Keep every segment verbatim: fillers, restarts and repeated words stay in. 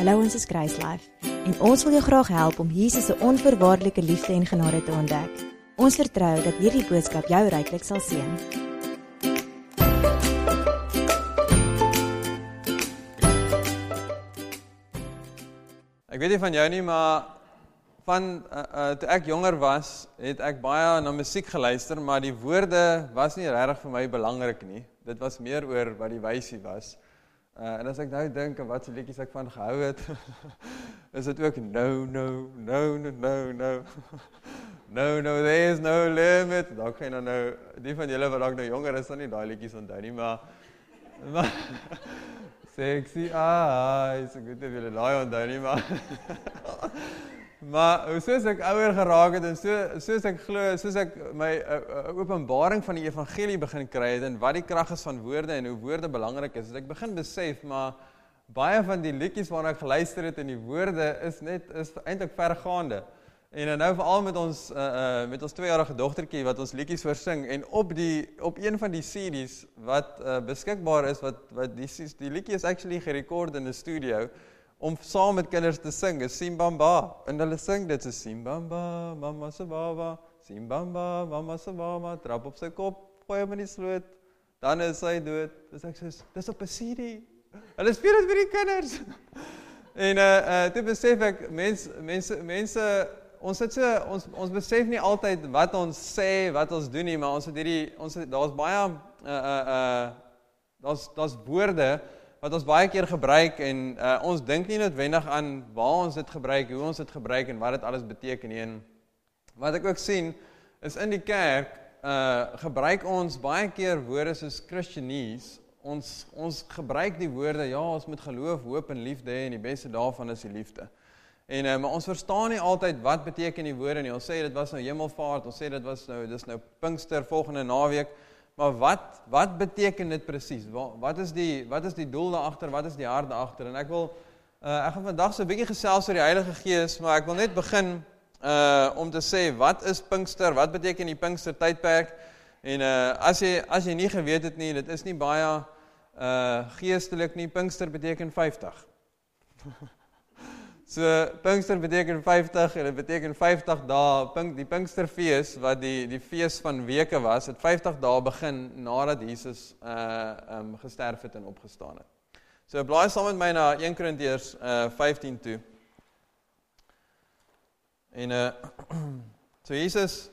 Hallo, ons is Grace Life en ons wil jou graag help om Jesus se onvoorwaardelike liefde en genade te ontdek. Ons vertrou dat hierdie boodskap jou ryklik sal seën. Ek weet nie van jou nie, maar van uh, uh, toe ek jonger was, het ek baie na musiek geluister, maar die woorde was nie regtig vir my belangrik nie. Dit was meer oor wat die wysie was. Uh, en as ek nou dink aan wat se liedjies ek van gehou het, is dit ook no, no, no, no, no, no, no, no, there is no limit. Dalk gaan nou, die van julle wat dalk nou jonger is, dan nie daai liedjies onthou nie, maar, maar sexy eyes, ek weet nie of julle daai onthou nie, maar maar soos ek ouer geraak het en so soos ek glo, soos ek my uh, uh, openbaring van die evangelie begin kry het en wat die krag is van woorde en hoe woorde belangrik is, het ek begin besef, maar baie van die liedjies waarna ek geluister het en die woorde is net is eintlik vergaande. En nou veral met ons uh, uh, met ons tweejarige dogtertjie wat ons liedjies oorsing en op die op een van die C D's wat uh, beskikbaar is wat wat die die liedjie is actually gerekord in 'n studio om saam met kinders te sing, is Simbamba. En hulle sing dit so Simbamba, mama se baba, Simbamba, mama se mama, trap op sy kop, gooi hom in die sloot, dan is hy dood. Dis ek sê, dis op 'n C D. Hulle speel dit vir die kinders. En uh, uh, toe besef ek, mense, mense, mense, ons het so, ons, ons besef nie altyd wat ons sê, wat ons doen nie, maar ons het hierdie, ons het, daar's baie, uh, uh, uh, daar's, daar's woorde, wat ons baie keer gebruik en uh, ons dink nie noodwendig aan waar ons dit gebruik, hoe ons dit gebruik en wat dit alles beteken nie. En wat ek ook sien, is in die kerk, uh, gebruik ons baie keer woorde soos Christianese. Ons, ons gebruik die woorde, ja, ons moet geloof, hoop en liefde hê, en die beste daarvan is die liefde. En, uh, maar ons verstaan nie altyd wat beteken die woorde nie. Ons sê dit was nou hemelvaart, ons sê dit was nou, dis nou Pinkster volgende naweek. Maar wat, wat beteken dit presies? Wat, wat, is die, wat is die doel daarachter? Wat is die hart daarachter? En ek wil, uh, ek gaan vandag so 'n bietjie gesels oor die Heilige Gees, maar ek wil net begin uh, om te sê, wat is Pinkster? Wat beteken die Pinkster tydperk? En uh, as, jy, as jy nie geweet het nie, dit is nie baie uh, geestelik nie, Pinkster beteken vyftig. So, Pinkster beteken vyftig en dit beteken vyftig dae, Pink, die Pinksterfees, wat die, die fees van weke was, het vyftig dae begin nadat Jesus uh, um, gesterf het en opgestaan het. So, blaai saam met my na Eerste Korintiërs uh, vyftien toe. En, uh, so Jesus,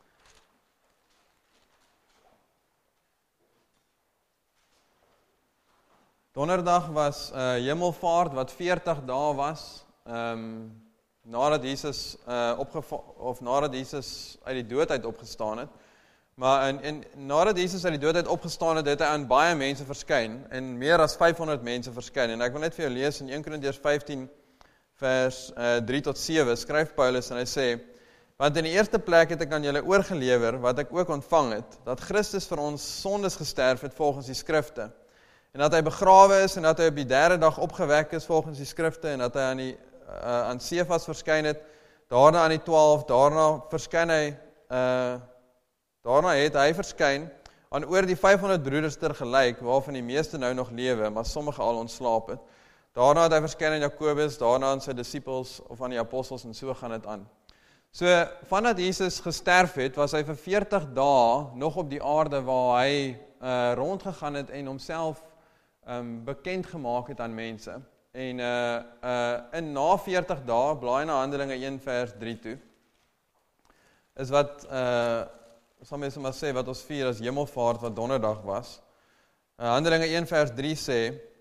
donderdag was uh, hemelvaart, wat veertig dae was, Um, nadat Jesus uh, opgeva- of nadat Jesus uit die dood uit opgestaan het. Maar in, in, nadat Jesus uit die dood uit opgestaan het, het hy aan baie mense verskyn, en meer as vyfhonderd mense verskyn. En ek wil net vir jou lees in Eerste Korintiërs vyftien vers uh, drie tot sewe, skryf Paulus en hy sê, want in die eerste plek het ek aan julle oorgelewer, wat ek ook ontvang het, dat Christus vir ons sondes gesterf het volgens die skrifte, en dat hy begrawe is, en dat hy op die derde dag opgewek is volgens die skrifte, en dat hy aan die Uh, aan Sefas verskyn het, daarna aan die twaalf, daarna verskyn hy, uh, daarna het hy verskyn aan oor die vyfhonderd broeders tergelyk, waarvan die meeste nou nog lewe, maar sommige al ontslaap het. Daarna het hy verskyn aan Jakobus, daarna aan sy disippels, of aan die apostels, en so gaan dit aan. So, vandat Jesus gesterf het, was hy vir veertig dae nog op die aarde, waar hy uh, rondgegaan het, en homself um, bekend gemaak het aan mense. En uh, uh, in na veertig dae, blaai na Handelinge een vers drie toe, is wat, uh, sal mense maar sê, wat ons vier as hemelvaart, wat donderdag was. Uh, Handelinge een vers drie sê,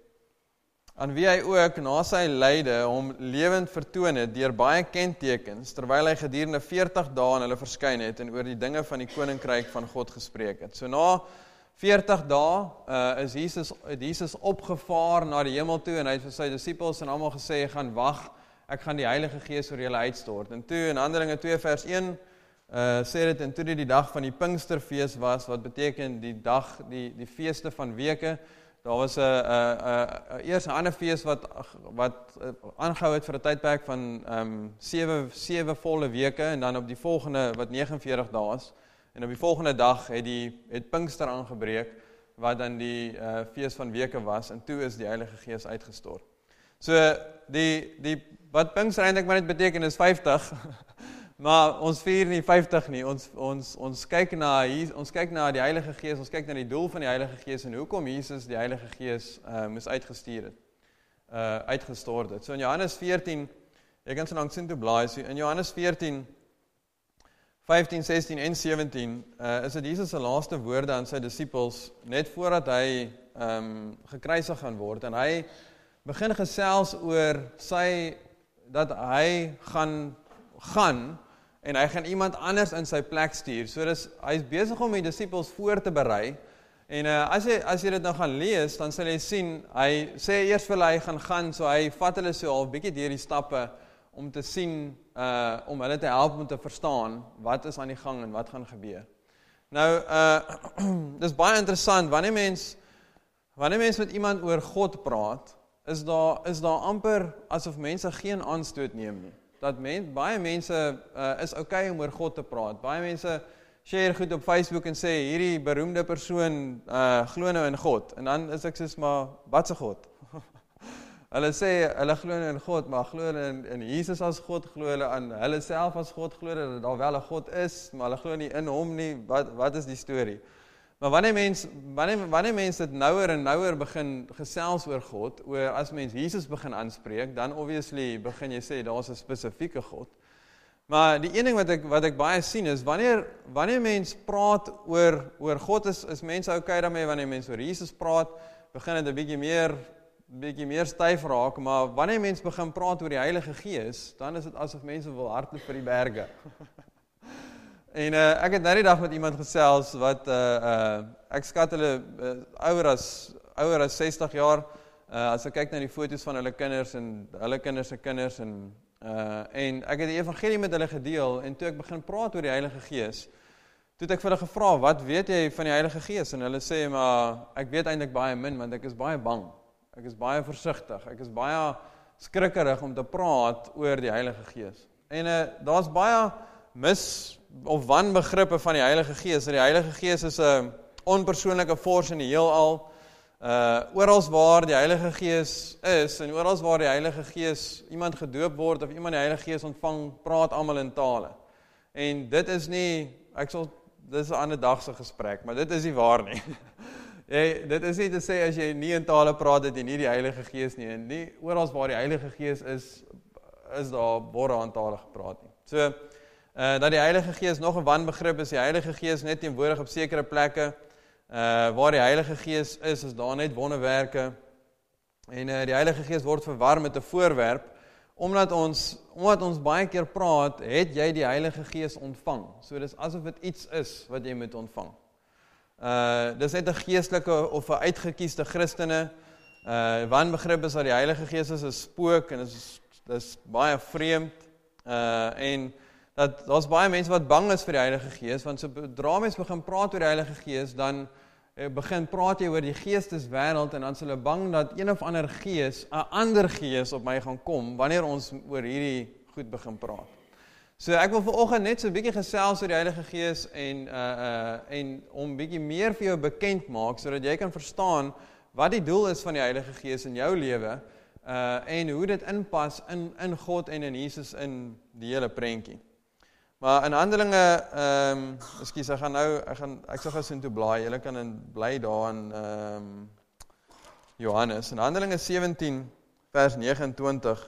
aan wie hy ook na sy lyde hom lewend vertoon het, deur baie kentekens, terwyl hy gedurende veertig dae aan hulle verskyn het, en oor die dinge van die koninkryk van God gespreek het. So na veertig dae uh, is Jesus, Jesus opgevaar na die hemel toe en hy het vir sy disippels en almal gesê, gaan wag, ek gaan die Heilige Gees oor julle uitstort. En toe in Handelinge twee vers een uh, sê dit, en toe dit die dag van die Pinksterfees was, wat beteken die dag, die, die feeste van weke, daar was 'n uh, uh, uh, eers 'n ander fees wat, wat uh, aangehou het vir 'n tydperk van um, sewe, sewe volle weke, en dan op die volgende, wat negenenveertig dae is, en op die volgende dag het, die, het Pinkster aangebreek, wat dan die uh, fees van weke was, en toe is die Heilige Gees uitgestort. So die die wat Pinkster eintlik maar net beteken is vyftig. Maar ons vier nie vyftig nie. Ons ons ons kyk na ons kyk na die Heilige Gees, ons kyk na die doel van die Heilige Gees en hoekom Jesus die Heilige Gees uh, moes uitgestuur het. Uh, uitgestort het. So in Johannes veertien, jy kan so lank sien toe blaai, so in Johannes veertien, vyftien, sestien en sewentien, uh, is dit Jesus se laaste woorde aan sy disippels, net voordat hy um, gekruisig gaan word, en hy begin gesels oor sy, dat hy gaan, gaan, en hy gaan iemand anders in sy plek stuur, so dis, hy is besig om die disippels voor te berei, en uh, as, jy, as jy dit nou gaan lees, dan sal jy sien, hy sê eers vir hulle, hy gaan gaan, so hy vat hulle so al bietjie deur die stappe, om te sien, uh, om hulle te help om te verstaan, wat is aan die gang en wat gaan gebeur. Nou, uh, dis baie interessant, wanneer mens, wanneer mens met iemand oor God praat, is daar, is daar amper, asof mense geen aanstoot neem nie. Dat men, baie mense uh, is okay om oor God te praat, baie mense share goed op Facebook en sê, hierdie beroemde persoon uh, glo nou in God, en dan is ek soos, maar, wat se God? Hulle sê, hulle glo in God, maar glo in, in Jesus as God, glo hulle aan hulle self as God, glo dat daar wel 'n God is, maar hulle glo nie in hom nie, wat, wat is die storie? Maar wanneer mens, wanneer, wanneer mens dit nouer en nouer begin gesels oor God, oor as mens Jesus begin aanspreek, dan obviously begin jy sê, daar is 'n spesifieke God. Maar die een ding wat ek, wat ek baie sien is, wanneer, wanneer mens praat oor, oor God, is, is mense okay daarmee, wanneer mens oor Jesus praat, begin het 'n bietjie meer, bietjie meer styf raak, maar wanneer mens begin praat oor die Heilige Gees, dan is dit asof mense wil hardloop vir die berge. En uh, ek het nou die dag met iemand gesels, wat, uh, uh, ek skat hulle uh, ouer as, ouer as sestig jaar, uh, as ek kyk na die foto's van hulle kinders, en hulle kinders se kinders, en Uh, en ek het die evangelie met hulle gedeel, en toe ek begin praat oor die Heilige Gees, toe het ek vir hulle gevra, wat weet jy van die Heilige Gees? En hulle sê, maar ek weet eintlik baie min, want ek is baie bang, ek is baie versigtig, ek is baie skrikkerig om te praat oor die Heilige Gees. En uh, daar's baie mis- of wanbegrippe van die Heilige Gees. Die Heilige Gees is 'n onpersoonlike force in die heelal. Uh, orals waar die Heilige Gees is, en orals waar die Heilige Gees iemand gedoop word, of iemand die Heilige Gees ontvang, praat almal in tale. En dit is nie, ek sal, dit is 'n ander dag se gesprek, maar dit is nie waar nie. jy, dit is nie te sê, as jy nie in tale praat, dat jy nie die Heilige Gees nie, en nie orals waar die Heilige Gees is, is daar word aan tale gepraat nie. So, uh, dat die Heilige Gees nog 'n wanbegrip is, die Heilige Gees net teenwoordig op sekere plekke, Uh, waar die Heilige Gees is, is daar net wonderwerke, en uh, die Heilige Gees word verwar met 'n voorwerp, omdat ons, omdat ons baie keer praat, het jy die Heilige Gees ontvang, so dis asof dit iets is, wat jy moet ontvang. Uh, dis net 'n geestelike, of 'n uitgekiesde Christene, uh, wanbegrip is dat die Heilige Gees is 'n spook, en dis, dis baie vreemd, uh, en dat daar's baie mense wat bang is vir die Heilige Gees, want sodra mens begin praat oor die Heilige Gees, dan begin praat jy oor die geesteswêreld, en dan is hulle bang dat een of ander gees, 'n ander gees op my gaan kom, wanneer ons oor hierdie goed begin praat. So ek wil vanoggend net so 'n bietjie gesels oor die Heilige Gees, en, uh, uh, en om bietjie meer vir jou bekend maak, sodat jy kan verstaan wat die doel is van die Heilige Gees in jou lewe, uh, en hoe dit inpas in, in God en in Jesus in die hele prentjie. Maar in Handelinge, ehm, um, ekskuus, ek gaan nou, ek gaan, ek sal gou so intoe blaai, julle kan in bly daar in ehm um, Johannes. In Handelinge sewentien vers nege en twintig,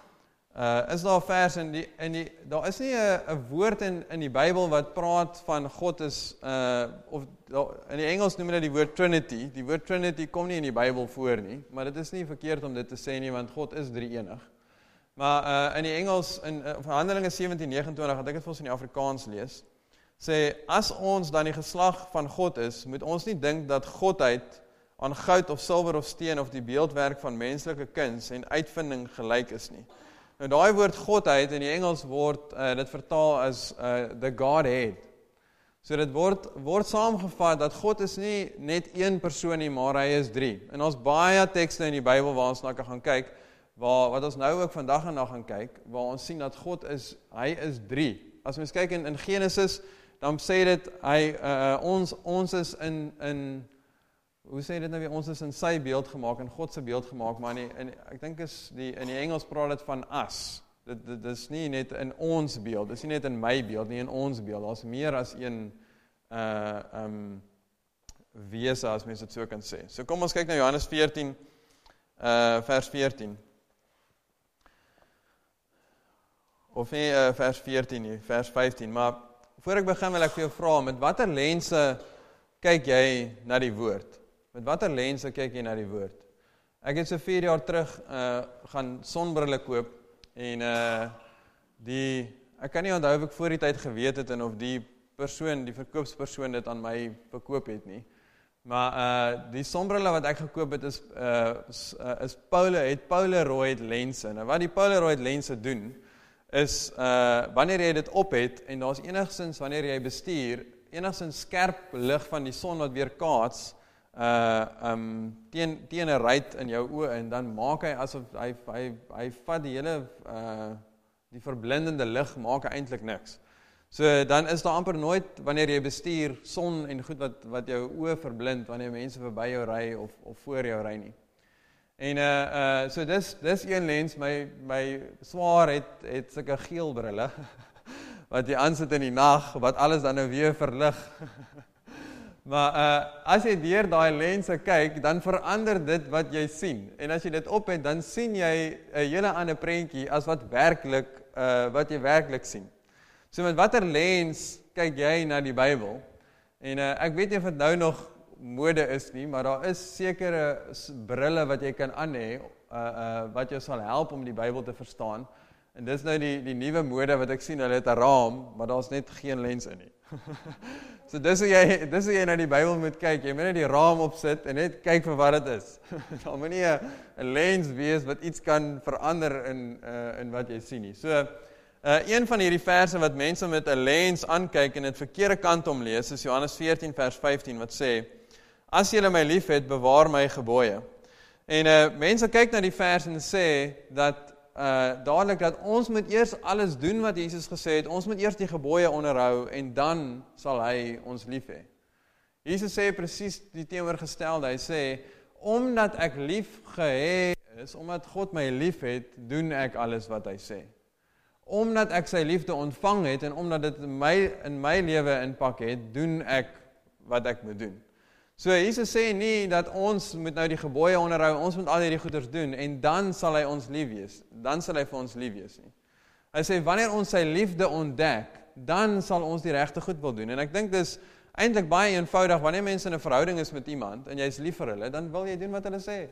uh, is daar 'n vers in die, in die, daar is nie 'n woord in in die Bybel wat praat van God is, uh, of in die Engels noem hulle die woord Trinity. Die woord Trinity kom nie in die Bybel voor nie, maar dit is nie verkeerd om dit te sê nie, want God is drie-enig. Maar uh, in die Engels, in uh, Handelinge sewentien negenentwintig, wat ek het vir ons in die Afrikaans lees, sê, as ons dan die geslag van God is, moet ons nie dink dat Godheid aan goud of silwer of steen of die beeldwerk van menslike kuns en uitvinding gelyk is nie. Nou daai woord Godheid in die Engels word uh, dit vertaal as uh, the Godhead. So dit word, word saamgevat dat God is nie net een persoon nie, maar hy is drie. En ons baie tekste in die Bybel waar ons na kan gaan kyk, waar, wat ons nou ook vandag en dag gaan kyk, waar ons sien dat God is, hy is drie. As ons kyk in, in Genesis, dan sê dit, hy, uh, ons, ons is in, in hoe sê dit nou weer, ons is in sy beeld gemaak, in God se beeld gemaak, maar in die, in, ek dink is die, in die Engels praat dit van us. Dit, dit is nie net in ons beeld, dit is nie net in my beeld, nie in ons beeld, daar is meer as een uh, um, wese, as mens dit so kan sê. So kom ons kyk na Johannes veertien, uh, vers veertien. Of nie uh, vers veertien nie, vers vyftien, maar voor ek begin wil ek vir jou vra, met watter lense kyk jy na die woord? Met watter lense kyk jy na die woord? Ek het so vier jaar terug uh, gaan sonbrille koop, en uh, die, ek kan nie onthou of ek voor die tyd geweet het, en of die persoon, die verkoopspersoon dit aan my verkoop het nie, maar uh, die sonbrille wat ek gekoop het, is, uh, is, uh, is Pole, het Polaroid lense. Nou wat die Polaroid lense doen, is, uh, wanneer jy dit op het, en daar is enigszins, wanneer jy bestuur, enigszins skerp lig van die son wat weer kaats, uh, um, teen, teen 'n ruit in jou oë, en dan maak hy asof, hy, hy, hy vat die hele, uh, die verblindende lig, maak hy eintlik niks. So, dan is daar amper nooit, wanneer jy bestuur, son en goed wat, wat jou oë verblind, wanneer mense verby jou ry, of, of voor jou ry nie. En uh, uh, so dis, dis een lens, my, my swaar het, het sulke geel brille, wat jy aansit in die nag, wat alles dan nou weer verlig. Maar uh, as jy deur daai lense kyk, dan verander dit wat jy sien. En as jy dit op het, dan sien jy 'n hele ander prentjie as wat werklik, uh, wat jy werklik sien. So met watter lens kyk jy na die Bybel? En uh, ek weet nie of dit nou nog mode is nie, maar daar is sekere brille wat jy kan aan hê, uh, uh, wat jou sal help om die Bybel te verstaan. En dis nou die, die nuwe mode wat ek sien, hulle het 'n raam, maar daar's net geen lens in nie. So dis hoe jy, dis hoe jy na die Bybel moet kyk, jy moet net die raam opsit en net kyk vir wat dit is. Daar moet nie 'n lens wees wat iets kan verander in, uh, in wat jy sien nie. So, uh, een van hierdie verse wat mense met 'n lens aankyk en dit verkeerde kant om lees, is Johannes veertien vers vyftien, wat sê, as julle my liefhet, bewaar my gebooie. En uh, mense kyk na die vers en sê, dat Uh, dadelik dat ons moet eers alles doen wat Jesus gesê het, ons moet eers die gebooie onderhou, en dan sal hy ons lief hê. Jesus sê presies die teenoorgestelde, hy sê, omdat ek lief gehê is, omdat God my lief het, doen ek alles wat hy sê. Omdat ek sy liefde ontvang het, en omdat dit in my, in my lewe inpak het, doen ek wat ek moet doen. So Jesus sê nie dat ons moet nou die gebooie onderhou, ons moet al hierdie goeders doen, en dan sal hy ons lief wees, dan sal hy vir ons lief wees nie. Hy sê, wanneer ons sy liefde ontdek, dan sal ons die regte goed wil doen, en ek dink dis eintlik baie eenvoudig, wanneer mense in 'n verhouding is met iemand, en jy is lief vir hulle, dan wil jy doen wat hulle sê.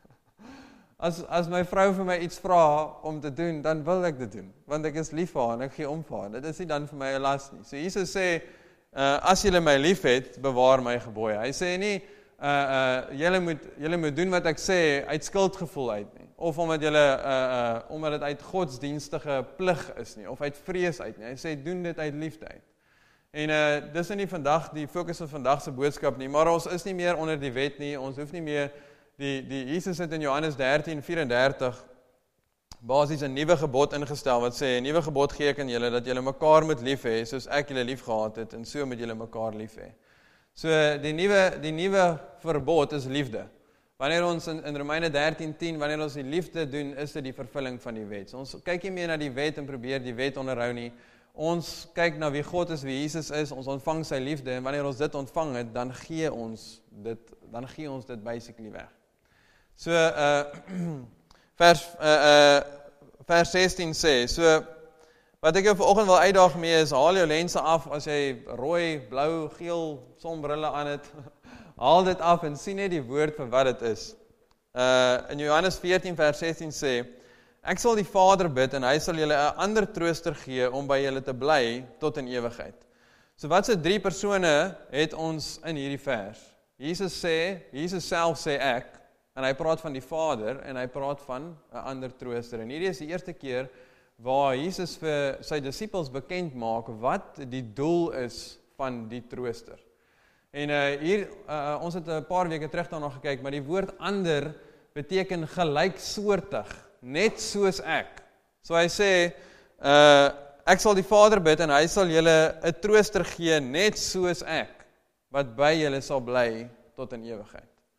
As, as my vrou vir my iets vra om te doen, dan wil ek dit doen, want ek is lief vir haar, en ek gee om vir haar, dit is nie dan vir my 'n las nie. So Jesus sê, Uh, as julle my lief het, bewaar my gebooie. Hy sê nie, uh, uh, julle moet, julle moet doen wat ek sê, uit skuldgevoel uit nie, of omdat julle, uh, uh, omdat dit uit godsdienstige plig is nie, of uit vrees uit nie. Hy sê, doen dit uit liefde uit. En uh, dis nie vandag die fokus van vandag se boodskap nie, maar ons is nie meer onder die wet nie, ons hoef nie meer, die, die Jesus het in Johannes dertien vyf-en-dertig, basies 'n nuwe gebod ingestel wat sê, 'n nuwe gebod gee ek aan julle dat julle mekaar moet lief hê soos ek julle lief gehad het, en so moet julle mekaar lief hê. So die nuwe die nuwe verbod is liefde. Wanneer ons in, in Romeine dertien tien, wanneer ons die liefde doen, is dit die vervulling van die wet. So ons kyk nie meer na die wet en probeer die wet onderhou nie. Ons kyk na wie God is, wie Jesus is, ons ontvang sy liefde, en wanneer ons dit ontvang het, dan gee ons dit, dan gee ons dit basically weg. So uh Vers, uh, uh, vers sestien sê, so, wat ek jou vanoggend wil uitdaag mee is, haal jou lense af, as jy rooi, blou, geel, sonbrille aan het, haal dit af en sien net die woord vir wat dit is. Uh, in Johannes veertien vers sestien sê, ek sal die Vader bid, en hy sal julle 'n ander trooster gee, om by julle te bly, tot in ewigheid. So wat se drie persone het ons in hierdie vers? Jesus sê, Jesus self sê ek, en hy praat van die Vader, en hy praat van 'n ander trooster. En hierdie is die eerste keer waar Jesus vir sy disippels bekend maak wat die doel is van die trooster. En uh, hier, uh, ons het 'n paar weke terug daarna gekyk, maar die woord ander beteken gelyksoortig, net soos ek. So hy sê, uh, ek sal die Vader bid, en hy sal julle 'n trooster gee, net soos ek, wat by julle sal bly tot in ewigheid.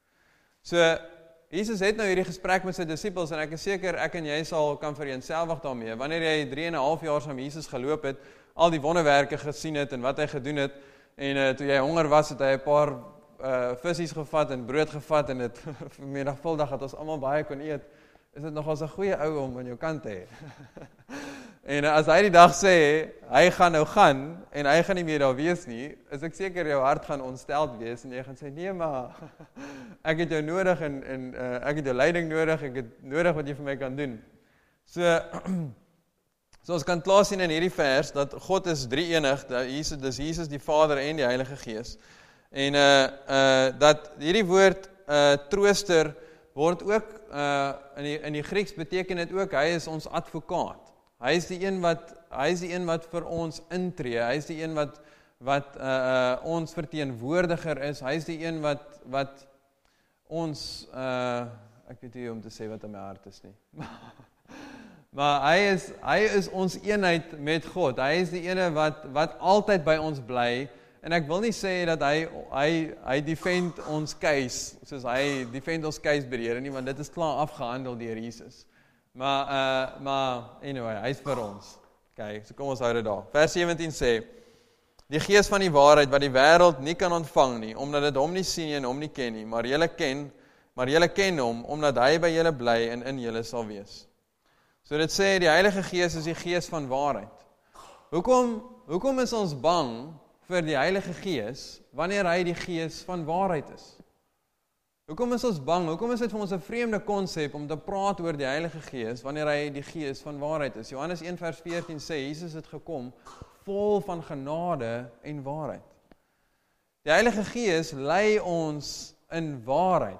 So, Jesus het nou hierdie gesprek met sy disippels, en ek is seker, ek en jy sal kan vereenselwig daarmee, wanneer jy drie en 'n half jaar saam Jesus geloop het, al die wonderwerke gesien het, en wat hy gedoen het, en uh, toe jy honger was, het hy 'n paar uh, visies gevat, en brood gevat, en het menigvuldig dat ons almal baie kon eet, is dit nogals 'n goeie ou om aan jou kant te hê. En as hy die dag sê, hy gaan nou gaan, en hy gaan nie meer daar wees nie, is ek seker jou hart gaan ontsteld wees, en jy gaan sê, nee maar, ek het jou nodig, en, en uh, ek het jou leiding nodig, ek het nodig wat jy vir my kan doen. So, so ons kan klaar sien in hierdie vers, dat God is drie-enig, dat Jesus, dis Jesus die Vader en die Heilige Gees, en uh, uh, dat hierdie woord uh, trooster, word ook, uh, in, die, in die Grieks beteken dit ook, hy is ons advokaat. Hy is die een wat, hy is die een wat vir ons intree, hy is die een wat, wat uh, uh, ons verteenwoordiger is, hy is die een wat, wat ons, uh, ek weet nie om te sê wat in my hart is nie, maar hy is, hy is ons eenheid met God, hy is die ene wat, wat altyd by ons bly, en ek wil nie sê dat hy, hy, hy defend ons case, soos hy defend ons case by die Here nie, want dit is klaar afgehandel deur Jesus. Maar, uh, maar, anyway, hy is vir ons. Okay, so kom ons hou dit daar. Vers sewentien sê, die Gees van die waarheid wat die wêreld nie kan ontvang nie, omdat dit hom nie sien en hom nie ken nie, maar julle ken, maar julle ken hom, omdat hy by julle bly en in julle sal wees. So dit sê, die Heilige Gees is die Gees van waarheid. Hoekom, hoekom is ons bang vir die Heilige Gees, wanneer hy die Gees van waarheid is? Hoekom is ons bang? Hoekom is dit vir ons 'n vreemde konsep om te praat oor die Heilige Gees, wanneer hy die Gees van waarheid is? Johannes een vers veertien sê, Jesus het gekom, vol van genade en waarheid. Die Heilige Gees lei ons in waarheid.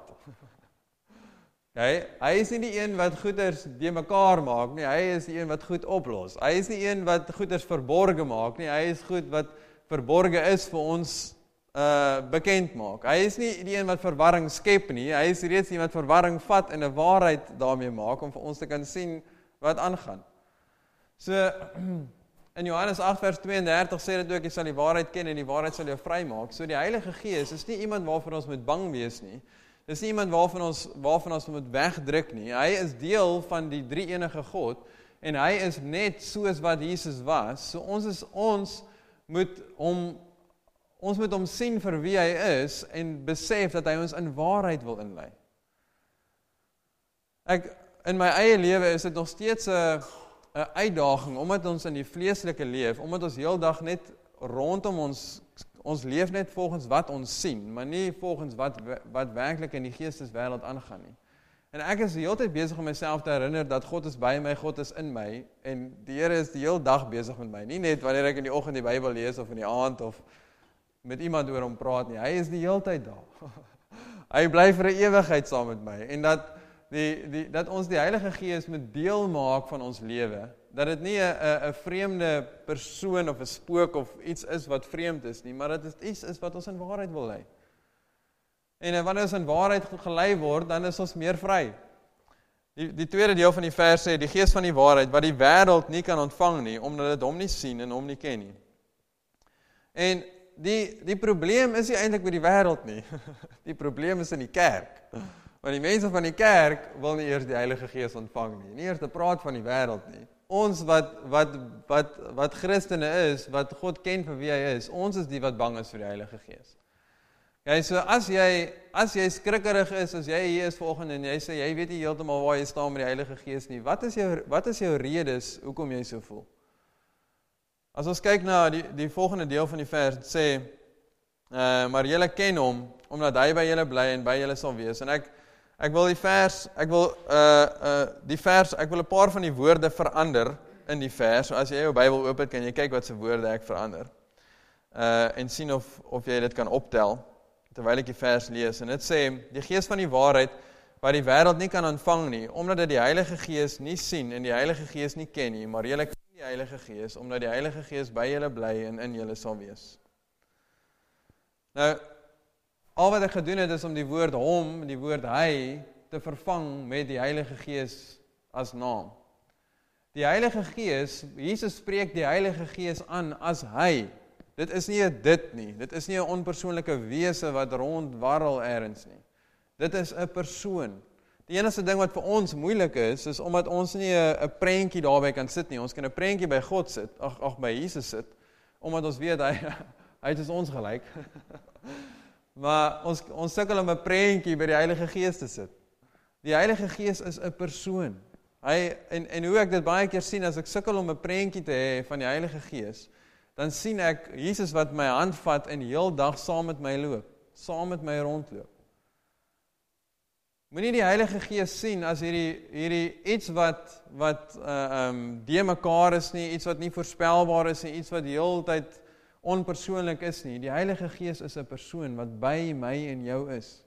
Okay? Hy is nie die een wat goeders die mekaar maak nie, hy is die een wat goed oplos. Hy is die een wat goeders verborge maak nie, hy is goed wat verborge is vir ons uh, bekend maak. Hy is nie die een wat verwarring skep nie, hy is reeds die wat verwarring vat en 'n waarheid daarmee maak, om vir ons te kan sien wat aangaan. So, in Johannes agt vers twee en dertig sê dit ook, jy sal die waarheid ken en die waarheid sal jou vry maak. So die Heilige Gees is nie iemand waarvan ons moet bang wees nie, dis nie iemand waarvan ons, waarvan ons moet wegdruk nie, hy is deel van die drie-enige God, en hy is net soos wat Jesus was, so ons is ons, moet hom, ons moet hom sien vir wie hy is, en besef dat hy ons in waarheid wil inlei. Ek, in my eie lewe is dit nog steeds 'n 'n uitdaging, omdat ons in die vleeslike leef, omdat ons heeldag net rondom ons, ons leef net volgens wat ons sien, maar nie volgens wat, wat werklik in die geesteswêreld aangaan nie. En ek is die hele tyd besig om myself te herinner dat God is by my, God is in my, en die Here is die hele dag besig met my. Nie net wanneer ek in die oggend die Bybel lees, of in die aand, of met iemand oor hom praat nie. Hy is die hele tyd daar. Hy bly vir 'n ewigheid saam met my. En dat, die, die, dat ons die Heilige Gees moet deel maak van ons lewe, dat dit nie 'n 'n vreemde persoon of 'n spook of iets is wat vreemd is nie, maar dat dit iets is wat ons in waarheid wil lei. En wanneer ons in waarheid gelei word, dan is ons meer vry. Die, die tweede deel van die vers sê, die Gees van die waarheid, wat die wêreld nie kan ontvang nie, omdat dit hom nie sien en hom nie ken nie. En die, die probleem is nie eintlik met die wêreld nie. Die probleem is in die kerk. Want die mense van die kerk wil nie eers die Heilige Gees ontvang nie. Nie eers te praat van die wêreld nie. Ons wat, wat, wat, wat Christene is, wat God ken vir wie hy is, ons is die wat bang is vir die Heilige Gees. Okay, so as jy, as jy skrikkerig is, as jy hier is vanoggend en jy sê, jy weet nie heeltemal waar jy staan met die Heilige Gees nie, wat is jou, wat is jou redes, hoekom jy so voel? As ons kyk na die, die volgende deel van die vers, het sê, uh, maar julle ken hom, omdat hy by julle bly en by julle sal wees, en ek, ek wil die vers, ek wil, uh, uh, die vers, ek wil 'n paar van die woorde verander in die vers, so as jy jou Bybel oop het, kan jy kyk wat se woorde ek verander, uh, en sien of, of jy dit kan optel, terwyl ek die vers lees, en dit sê, die Gees van die waarheid, wat die wêreld nie kan ontvang nie, omdat dit die Heilige Gees nie sien, en die Heilige Gees nie ken nie, maar julle ken die Heilige Gees, omdat die Heilige Gees by julle bly en in julle sal wees. Nou, al wat ek gedoen het, is om die woord hom, die woord hy, te vervang met die Heilige Gees as naam. Die Heilige Gees, Jesus spreek die Heilige Gees aan as hy. Dit is nie 'n dit nie, dit is nie 'n onpersoonlike wese wat rondwarrel ergens nie. Dit is 'n persoon. Die enigste ding wat vir ons moeilik is, is omdat ons nie 'n 'n prentjie daarby kan sit nie. Ons kan 'n prentjie by God sit, ag ag by Jesus sit, omdat ons weet hy hy het ons gelyk. Maar ons ons sukkel om 'n prentjie by die Heilige Gees te sit. Die Heilige Gees is 'n persoon. Hy en en hoe ek dit baie keer sien as ek sukkel om 'n prentjie te hê van die Heilige Gees, dan sien ek Jesus wat my hand vat en heeldag saam met my loop, saam met my rondloop. Moenie die Heilige Gees sien as hierdie hierdie iets wat wat uh um de mekaar is nie, iets wat nie voorspelbaar is nie, iets wat die hele tyd onpersoonlik is nie. Die Heilige Gees is 'n persoon wat by my en jou is.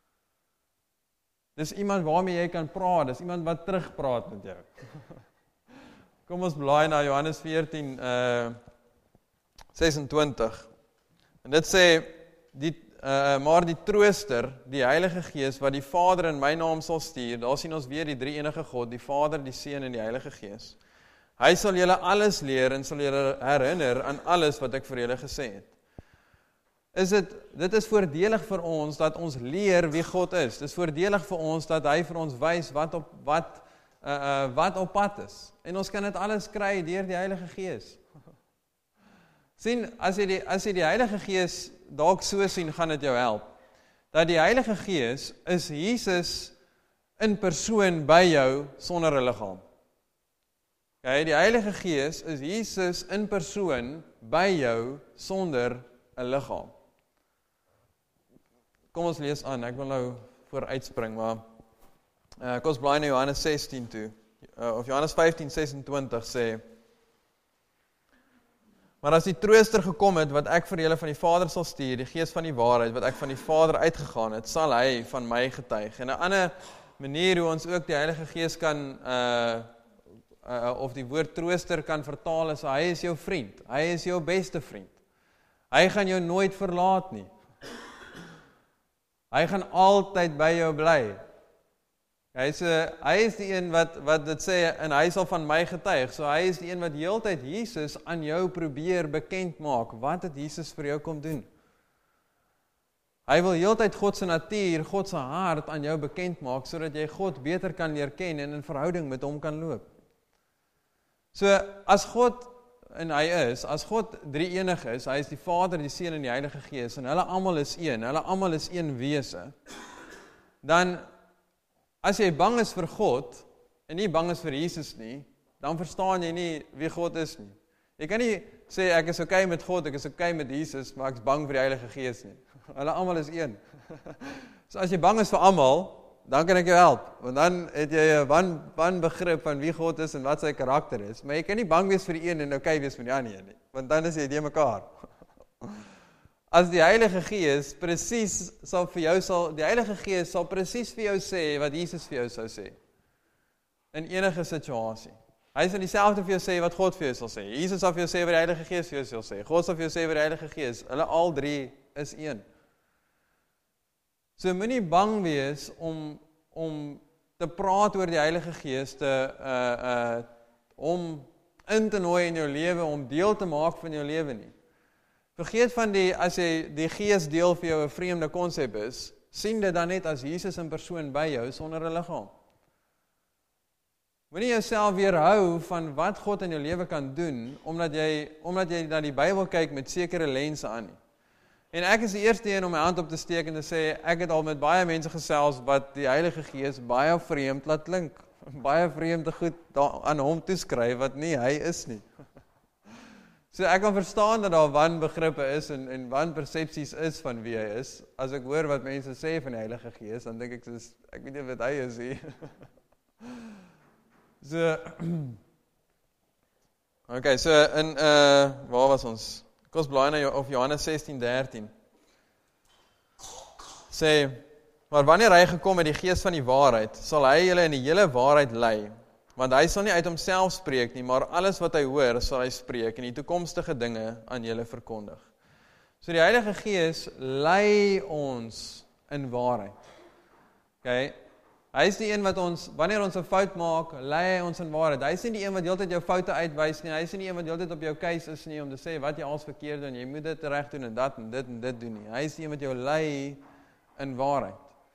Dis iemand waarmee jy kan praat, dis iemand wat terugpraat met jou. Kom ons blaai na Johannes veertien uh ses en twintig. En dit sê die Uh, maar die trooster, die Heilige Gees, wat die Vader in my naam sal stuur, daar sien ons weer die drie enige God, die Vader, die Seun en die Heilige Gees. Hy sal julle alles leer en sal julle herinner aan alles wat ek vir julle gesê het. Is dit, dit is voordelig vir ons dat ons leer wie God is. Dit is voordelig vir ons dat hy vir ons wys wat op wat uh, uh, wat op pad is. En ons kan dit alles kry deur die Heilige Gees. Sien, as jy die as jy die Heilige Gees dalk so sien, gaan dit jou help. Dat die Heilige Gees is Jesus in persoon by jou sonder 'n liggaam. Okay, die Heilige Gees is Jesus in persoon by jou sonder 'n liggaam. Kom ons lees aan, ek wil nou vooruitspring, maar uh, kom ons blaai na Johannes sestien toe, uh, of Johannes vyftien sesentwintig sê, maar as die trooster gekom het, wat ek vir julle van die Vader sal stuur, die Gees van die waarheid, wat ek van die Vader uitgegaan het, sal hy van my getuig. En 'n ander manier hoe ons ook die Heilige Gees kan, uh, uh, of die woord trooster kan vertaal, is hy is jou vriend, hy is jou beste vriend. Hy gaan jou nooit verlaat nie. Hy gaan altyd by jou bly. Hy is, uh, hy is die een wat, wat dit sê, en hy sal van my getuig, so hy is die een wat heeltyd Jesus aan jou probeer bekend maak, wat het Jesus vir jou kom doen. Hy wil heeltyd God se natuur, God se hart aan jou bekend maak, sodat jy God beter kan leer ken en in verhouding met hom kan loop. So, as God, en hy is, as God drie enig is, hy is die Vader, die Seun en die Heilige Gees, en hulle almal is een, hulle almal is een wese, dan as jy bang is vir God, en nie bang is vir Jesus nie, dan verstaan jy nie wie God is nie. Jy kan nie sê, ek is okay met God, ek is okay met Jesus, maar ek is bang vir die Heilige Gees nie. Hulle almal is een. So as jy bang is vir almal, dan kan ek jou help, want dan het jy 'n wan, wan begrip van wie God is en wat sy karakter is, maar jy kan nie bang wees vir die een en okay wees vir die ander nie, want dan is jy de mekaar. As die Heilige Gees presies sal vir jou sal, die Heilige Gees sal presies vir jou sê wat Jesus vir jou sou sê. In enige situasie. Hy sal dieselfde vir jou sê wat God vir jou sal sê. Jesus sal vir jou sê wat die Heilige Gees vir jou sal sê. God sal vir jou sê wat die Heilige Gees. Hulle al drie is een. So moenie bang wees om om te praat oor die Heilige Gees, te uh uh om in te nooi in jou lewe, om deel te maak van jou lewe nie. Vergeet van die, as jy die Gees deel vir jou 'n vreemde konsep is, sien dit dan net as Jesus in persoon by jou sonder 'n liggaam. Moenie jouself weerhou van wat God in jou lewe kan doen, omdat jy omdat jy na die Bybel kyk met sekere lense aan nie. En ek is die eerste een om my hand op te steek en te sê, ek het al met baie mense gesels wat die Heilige Gees baie vreemd laat klink, baie vreemde goed aan hom toeskryf wat nie hy is nie. So ek kan verstaan dat daar wanbegrippe is en, en wanpersepsies is van wie hy is. As ek hoor wat mense sê van die Heilige Gees, dan dink ek soos, ek weet nie wat hy is nie. So, okay, so in, uh, waar was ons? Kom ons blaai na of Johannes sestien dertien. Sê, maar wanneer hy gekom het, die Gees van die waarheid, sal hy julle in die hele waarheid lei. Want hy sal nie uit homself spreek nie, maar alles wat hy hoor, sal hy spreek en die toekomstige dinge aan julle verkondig. So die Heilige Gees lei ons in waarheid. Okay? Hy is die een wat ons, wanneer ons 'n fout maak, lei hy ons in waarheid. Hy is nie die een wat heeltyd jou foute uitwys nie, hy is nie die een wat heeltyd op jou case is nie, om te sê wat jy als verkeerd doen, jy moet dit reg doen en dat en dit en dit doen nie. Hy is die een wat jou lei in waarheid.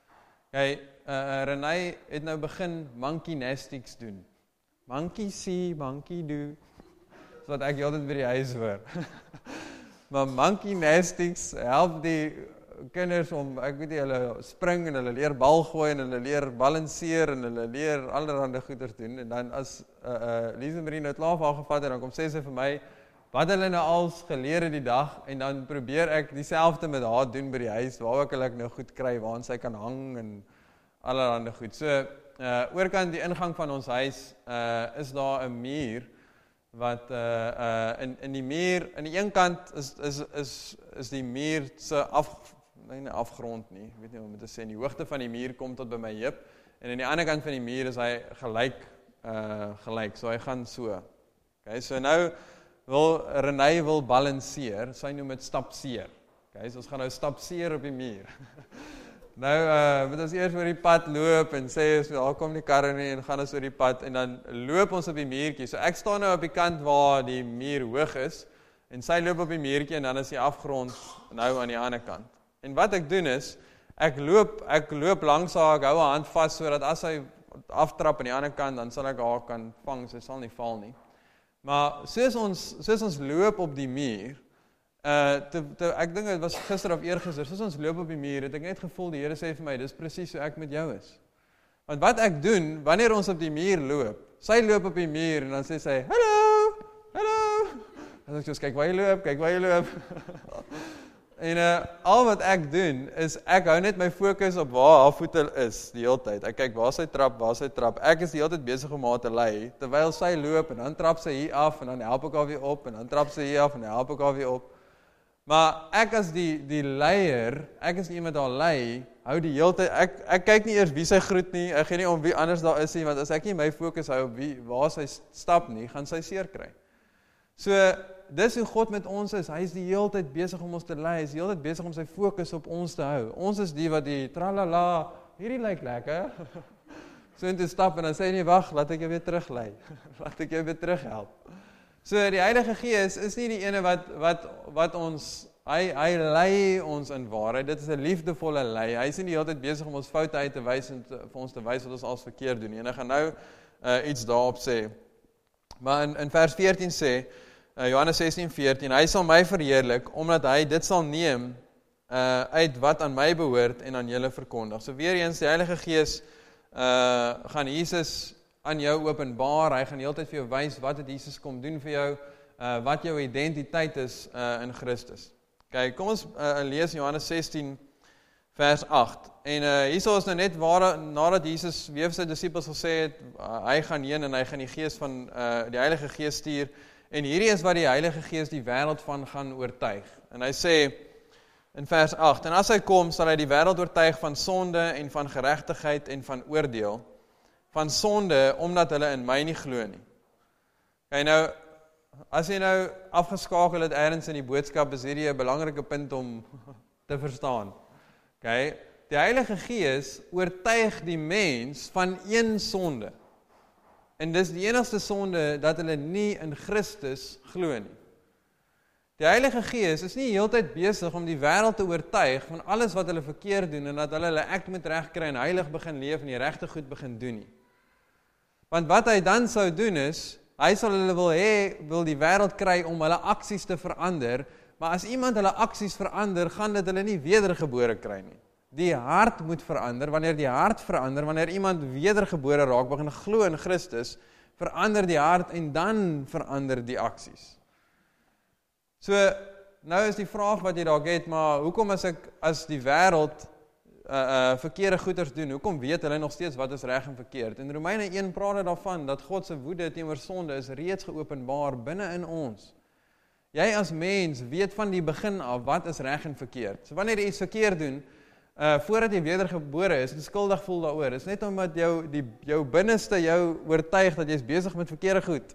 Kijk, uh, Renée het nou begin monkey gymnastics doen. Monkey see, monkey do. Dis wat ek altyd by die huis hoor. Maar monkey gymnastics help die kinders om, ek weet nie, hulle spring en hulle leer bal gooi en hulle leer balanseer en hulle leer allerhande goeders doen. En dan as uh, uh, Lise Marie nou klaar vir haar gevat het, dan kom sê sy vir my, wat hulle nou als geleer het die dag, en dan probeer ek dieselfde met haar doen by die huis, waar ook ek nou goed kry, waar sy kan hang en allerhande goed. So, uh, oorkant die ingang van ons huis, uh, is daar 'n muur, wat uh, uh, in, in die muur, in die een kant is, is, is, is die muur se af, nee, nie afgrond nie, ek weet nie hoe om te sê, die hoogte van die muur kom tot by my heup, en in die ander kant van die muur is hy gelyk, uh, gelyk, so hy gaan so. Okay, so nou, wil, Renée wil balanseer, sy noem het stapseer. Okay, so ons gaan nou stapseer op die muur. nou, uh, moet ons eers oor die pad loop, en sê, daar kom die karre nie, en gaan ons oor die pad, en dan loop ons op die muurtjie. So ek staan nou op die kant waar die muur hoog is, en sy loop op die muurtjie, en dan is die afgrond nou aan die ander kant. En wat ek doen is, ek loop, ek loop langs haar, ek hou haar hand vast, sodat as sy aftrap aan die ander kant, dan sal ek haar kan vang, sy sal nie val nie. Maar soos ons, soos ons loop op die muur, uh, te, te, ek dink het was gister of eergister, soos ons loop op die muur, het ek net gevoel, die Here sê vir my, dis presies so ek met jou is. Want wat ek doen, wanneer ons op die muur loop, sy loop op die muur, en dan sê sy, hallo, hallo, en ek sê, kyk waar jy loop, kyk waar jy loop. En uh, al wat ek doen, is ek hou net my fokus op waar haar voete is, die hele tyd. Ek kyk waar sy trap, waar sy trap. Ek is die hele tyd besig om haar te lei, terwyl sy loop, en dan trap sy hier af, en dan help ek haar weer op, en dan trap sy hier af, en dan help ek haar weer op. Maar ek as die, die leier, ek is die iemand daar lei, hou die hele tyd, ek, ek kyk nie eers wie sy groet nie, ek gee nie om wie anders daar is nie, want as ek nie my fokus hou op wie, waar sy stap nie, gaan sy seer kry. So, dis hoe God met ons is, hy is die hele tyd besig om ons te lei, hy is die hele tyd besig om sy fokus op ons te hou. Ons is die wat die tralala, hierdie lyk lekker, so in te stap, en dan sê hy nie, wag, laat ek jou weer teruglei, laat ek jou weer terughelp. So die Heilige Gees is nie die ene wat, wat, wat ons, hy, hy lei ons in waarheid, dit is 'n liefdevolle lei, hy is nie die hele tyd besig om ons foute uit te wys, en te, vir ons te wys wat ons als verkeerd doen, en ek gaan nou uh, iets daarop sê. Maar in, in vers veertien sê, Uh, Johannes sestien veertien, hy sal my verheerlik, omdat hy dit sal neem uh, uit wat aan my behoort en aan julle verkondig. So weer eens, die Heilige Gees uh, gaan Jesus aan jou openbaar, hy gaan die hele tyd vir jou wys wat het Jesus kom doen vir jou, uh, wat jou identiteit is uh, in Christus. Kyk, kom ons uh, lees Johannes sestien vers agt. En uh, hierso is nou net waar, nadat Jesus weer vir sy disippels gesê het, uh, hy gaan heen en hy gaan die Gees van uh, die Heilige Gees stuur. En hierdie is wat die Heilige Gees die wêreld van gaan oortuig. En hy sê in vers agt, en as hy kom, sal hy die wêreld oortuig van sonde en van geregtigheid en van oordeel. Van sonde, omdat hulle in my nie glo nie. Kyk nou, as jy nou afgeskakel het ergens in die boodskap, is hierdie 'n belangrike punt om te verstaan. Kyk, die Heilige Gees oortuig die mens van een sonde. En dis die enigste sonde, dat hulle nie in Christus glo nie. Die Heilige Gees is nie heeltyd besig om die wêreld te oortuig van alles wat hulle verkeerd doen, en dat hulle hulle act moet regkry en heilig begin leef en die regte goed begin doen nie. Want wat hy dan sou doen is, hy sal hulle wil hê, wil die wêreld kry om hulle aksies te verander, maar as iemand hulle aksies verander, gaan dit hulle nie wedergebore kry nie. Die hart moet verander, wanneer die hart verander, wanneer iemand wedergebore raak, begin glo in Christus, verander die hart en dan verander die aksies. So, nou is die vraag wat jy dalk het, maar hoekom as ek, as die wêreld uh, uh, verkeerde goeders doen, hoekom weet hulle nog steeds wat is reg en verkeerd? In Romeine een praat daarvan, dat God se woede teenoor sonde is reeds geopenbaar binne in ons. Jy as mens weet van die begin af wat is reg en verkeerd. So wanneer jy iets verkeerd doen, Uh, voordat jy wedergebore is, en skuldig voel daaroor, is net omdat jou, die, jou binneste jou oortuig dat jy is besig met verkeerde goed.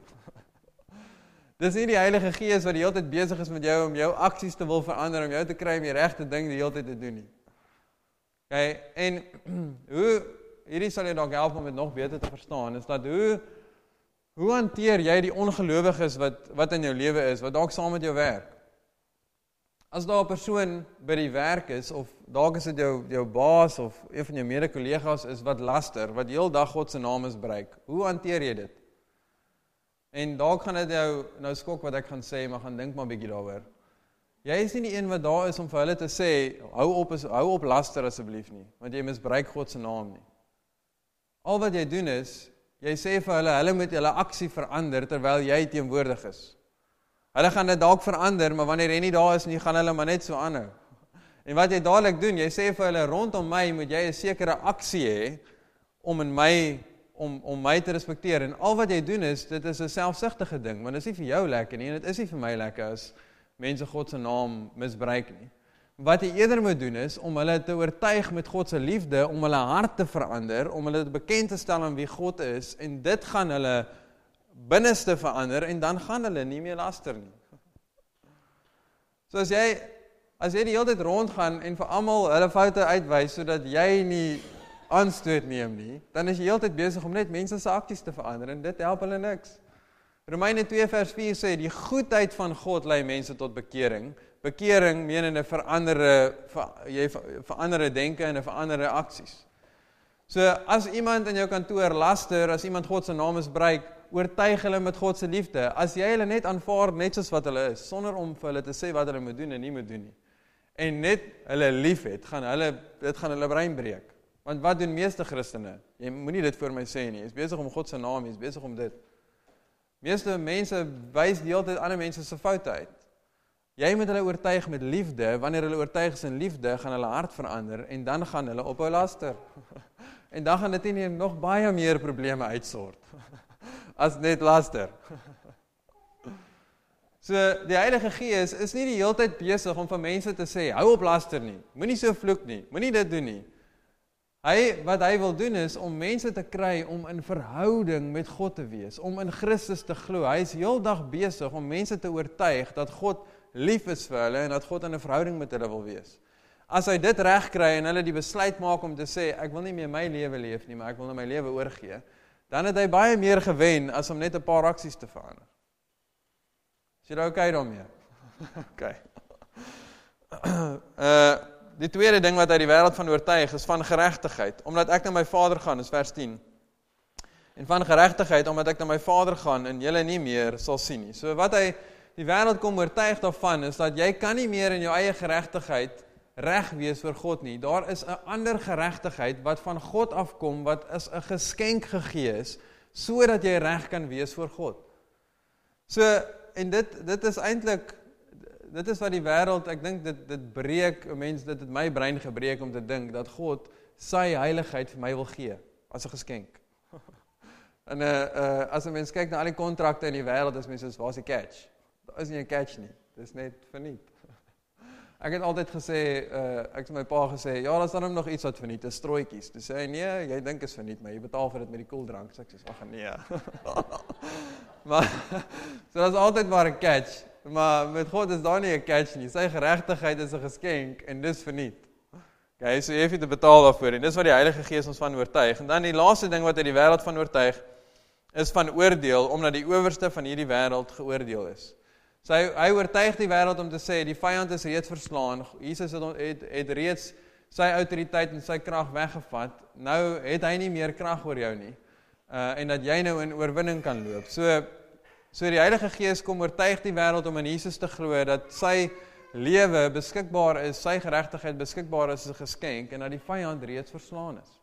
Dis nie die Heilige Gees wat die hele tyd besig is met jou om jou aksies te wil verander, om jou te kry om die regte ding die hele tyd te doen nie. Okay, en hoe, hierdie sal jy dalk help om dit nog beter te verstaan, is dat hoe, hoe hanteer jy die ongelowiges wat, wat in jou lewe is, wat dalk saam met jou werk? As daar 'n persoon by die werk is, of dalk is dit jou, jou baas, of een van jou mede-kollegas is, wat laster, wat heel dag God se naam misbruik, hoe hanteer jy dit? En dalk gaan dit jou nou skok wat ek gaan sê, maar gaan dink maar 'n bietjie daaroor. Jy is nie die een wat daar is om vir hulle te sê, hou op, is, hou op laster asseblief nie, want jy misbruik God se naam nie. Al wat jy doen is, jy sê vir hulle, hulle moet hulle aksie verander, terwyl jy teenwoordig is. Hulle gaan dit dalk verander, maar wanneer jy nie daar is nie, gaan hulle maar net so aanhou. En wat jy dadelik doen, jy sê vir hulle, rondom my moet jy 'n sekere aksie hê, om in my, om, om my te respekteer. En al wat jy doen is, dit is 'n selfsugtige ding, want dit is nie vir jou lekker nie, en dit is nie vir my lekker as mense God se naam misbruik nie. Wat jy eerder moet doen is, om hulle te oortuig met God se liefde, om hulle hart te verander, om hulle bekend te stel aan wie God is, en dit gaan hulle binneste verander, en dan gaan hulle nie meer laster nie. So as jy, as jy die hele tyd rondgaan, en vir almal hulle foute uitwys, sodat jy nie aanstoot neem nie, dan is jy hele tyd besig om net mense se aksies te verander, en dit help hulle niks. Romeine twee vers vier sê, die goedheid van God lei mense tot bekering. Bekering meen in 'n veranderde, jy veranderde denke en 'n veranderde aksies. So, as iemand in jou kantoor laster, as iemand God se naam misbruik, oortuig hulle met God se liefde. As jy hulle net aanvaar net soos wat hulle is, sonder om vir hulle te sê wat hulle moet doen en nie moet doen nie, en net hulle lief het, gaan hulle, dit gaan hulle brein breek. Want wat doen meeste Christene? Jy moenie dit voor my sê nie, jy is besig om God se naam, jy is besig om dit. Meeste mense wys die hele tyd ander mense se foute uit. Jy moet hulle oortuig met liefde, wanneer hulle oortuig is in liefde, gaan hulle hart verander, en dan gaan hulle ophou laster. En dan gaan dit nie nog baie meer probleme uitsort, as net laster. So, die Heilige Gees is nie die hele tyd besig om vir mense te sê, hou op laster nie, moenie so vloek nie, moenie dit doen nie. Hy, wat hy wil doen is, om mense te kry, om in verhouding met God te wees, om in Christus te glo. Hy is heel dag besig om mense te oortuig, dat God lief is vir hulle, en dat God in 'n verhouding met hulle wil wees. As hy dit reg kry, en hulle die besluit maak om te sê, ek wil nie meer my lewe leef nie, maar ek wil nou my lewe oorgee, dan het hy baie meer gewen, as om net 'n paar aksies te verander. Is jy daar oké daarmee? Oké. Uh, die tweede ding wat uit die wêreld van oortuig, is van geregtigheid, omdat ek na my Vader gaan, is vers tien. En van geregtigheid, omdat ek na my Vader gaan, en julle nie meer sal sien nie. So wat hy, die wêreld kom oortuig daarvan, is dat jy kan nie meer in jou eie geregtigheid reg wees voor God nie. Daar is 'n ander geregtigheid wat van God afkom, wat is 'n geskenk gegee is, sodat jy reg kan wees voor God. So, en dit, dit is eintlik, dit is wat die wêreld, ek dink dit, dit breek, mense, dit het my brein gebreek om te dink, dat God sy heiligheid vir my wil gee, as 'n geskenk. En uh, uh, as 'n mens kyk na al die kontrakte in die wêreld, is mense soos, waar is die catch? Daar is nie 'n catch nie, dit is net verniet. Ek het altyd gesê, uh, ek het my pa gesê, ja, daar is dan nog iets wat verniet, is strooitjies. Toe sê hy, nee, jy dink is verniet, maar jy betaal vir dit met die koeldrank. So ek sê, ag nee. Maar, so dat is altyd maar 'n catch. Maar met God is daar nie 'n catch nie. Sy geregtigheid is 'n geskenk, en dis verniet. Okay, so jy hoef nie te betaal daarvoor, en dis wat die Heilige Gees ons van oortuig. En dan die laaste ding wat uit die wêreld van oortuig, is van oordeel, omdat die owerste van hierdie wêreld geoordeel is. So hy, hy oortuig die wêreld om te sê, die vyand is reeds verslaan, Jesus het, het, het reeds sy autoriteit en sy krag weggevat, nou het hy nie meer krag oor jou nie, uh, en dat jy nou in oorwinning kan loop. So, so die Heilige Gees kom oortuig die wêreld om in Jesus te glo, dat sy lewe beskikbaar is, sy geregtigheid beskikbaar is as 'n geskenk, en dat die vyand reeds verslaan is.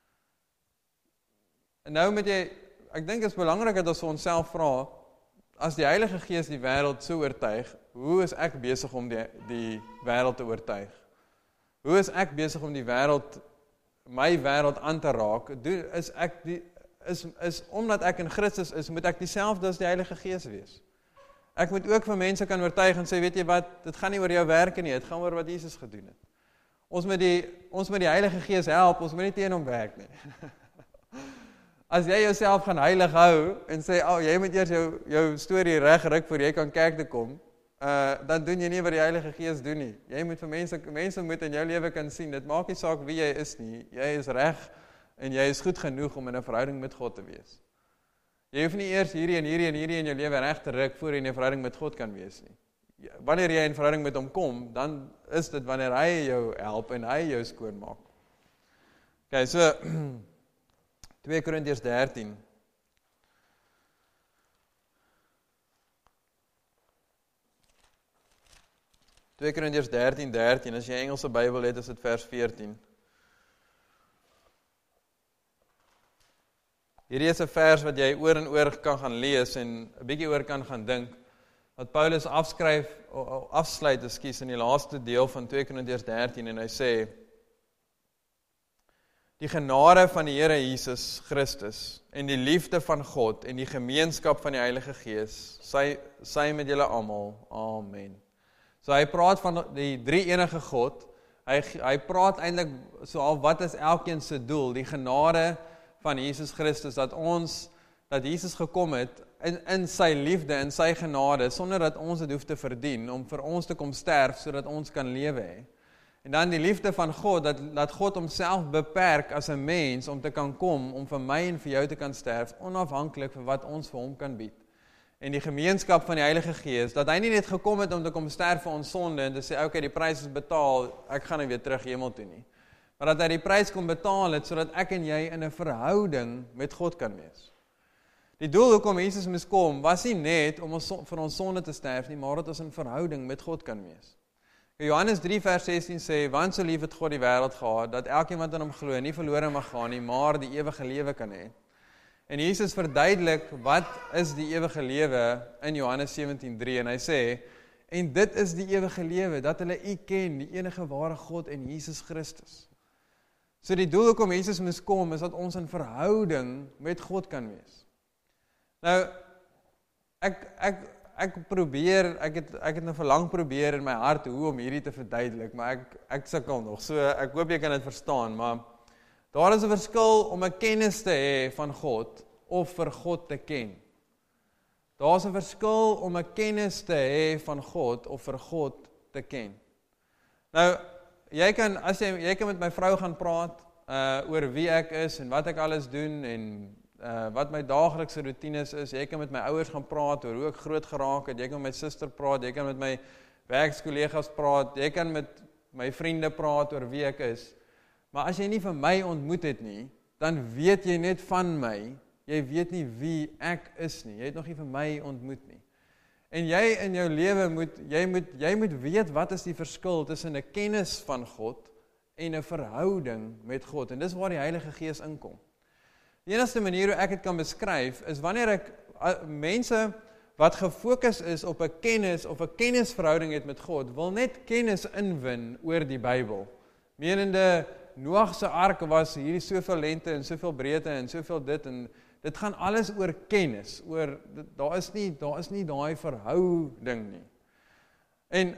En nou moet jy, ek dink dit is belangrik dat ons vir onsself vra, as die Heilige Gees die wêreld so oortuig, hoe is ek besig om die, die wêreld te oortuig? Hoe is ek besig om die wêreld, my wêreld aan te raak? Doen, is ek die, is, is, omdat ek in Christus is, moet ek dieselfde as die Heilige Gees wees. Ek moet ook vir mense kan oortuig en sê, weet jy wat, dit gaan nie oor jou werke nie, dit gaan oor wat Jesus gedoen het. Ons moet die, ons moet die Heilige Gees help, ons moet nie teen hom werk nie. As jy jouself gaan heilig hou, en sê, oh, jy moet eers jou, jou storie reg ruk, voor jy kan kerk te kom, uh, dan doen jy nie wat die Heilige Gees doen nie. Jy moet vir mense, mense moet in jou lewe kan sien, dit maak nie saak wie jy is nie, jy is reg, en jy is goed genoeg om in 'n verhouding met God te wees. Jy hoef nie eers hierdie en hierdie en hierdie in jou lewe reg te ruk, voor jy in 'n verhouding met God kan wees nie. wanneer jy in verhouding met hom kom, dan is dit wanneer hy jou help en hy jou skoon maak. Okay, so twee Korintiërs dertien. twee Korintiërs dertien dertien, as jy Engelse Bybel het, is dit vers veertien. Hierdie is 'n vers wat jy oor en oor kan gaan lees en 'n bietjie oor kan gaan dink, wat Paulus afskryf, afsluit, ekskuus, in die laaste deel van twee Korintiërs dertien, en hy sê, die genade van die Here Jesus Christus, en die liefde van God, en die gemeenskap van die Heilige Gees, sy, sy met julle almal, amen. So hy praat van die drie enige God, hy, hy praat eintlik so al wat is elkeen se doel, die genade van Jesus Christus, dat ons, dat Jesus gekom het, in, in sy liefde, in sy genade, sonder dat ons dit hoef te verdien, om vir ons te kom sterf, sodat ons kan lewe hê. En dan die liefde van God, dat, dat God homself beperk as 'n mens, om te kan kom, om vir my en vir jou te kan sterf, onafhanklik van wat ons vir hom kan bied. En die gemeenskap van die Heilige Gees, dat hy nie net gekom het om te kom sterf vir ons sonde, en te sê, okay, die prys is betaal, ek gaan nie weer terug hemel toe nie. Maar dat hy die prys kon betaal het, sodat ek en jy in 'n verhouding met God kan wees. Die doel hoekom Jesus moes kom, was nie net om ons, vir ons sonde te sterf nie, maar dat ons in verhouding met God kan wees. Johannes drie vers sestien sê, want so lief het God die wêreld gehad, dat elkeen wat in hom glo nie verlore mag gaan nie, maar die ewige lewe kan hê. En Jesus verduidelik, wat is die ewige lewe in Johannes sewentien drie, en hy sê, en dit is die ewige lewe, dat hulle U ken, die enige ware God en Jesus Christus. So die doel hoekom Jesus moes kom, is dat ons in verhouding met God kan wees. Nou, ek, ek, ek probeer, ek het, ek het nou verlang probeer in my hart, hoe om hierdie te verduidelik, maar ek, ek sukkel nog, so ek hoop jy kan dit verstaan, maar daar is 'n verskil om 'n kennis te hê van God, of vir God te ken. Daar is 'n verskil om 'n kennis te hê van God, of vir God te ken. Nou, jy kan, as jy, jy kan met my vrou gaan praat, uh, oor wie ek is, en wat ek alles doen, en uh, wat my daaglikse routines is, jy kan met my ouers gaan praat, oor hoe ek groot geraak het, jy kan met my suster praat, jy kan met my werkskollegas praat, jy kan met my vriende praat, oor wie ek is, maar as jy nie vir my ontmoet het nie, dan weet jy net van my, jy weet nie wie ek is nie, jy het nog nie vir my ontmoet nie. En jy in jou lewe moet, jy moet, jy moet weet wat is die verskil tussen 'n kennis van God en 'n verhouding met God. En dis waar die Heilige Gees inkom. Die enigste manier hoe ek dit kan beskryf, is wanneer ek uh, mense wat gefokus is op 'n kennis of 'n kennisverhouding het met God, wil net kennis inwin oor die Bybel. Menende, Noag se ark was hierdie soveel lengte en soveel breedte en soveel dit, en dit gaan alles oor kennis, oor, daar is nie, daar is nie daai verhouding nie. En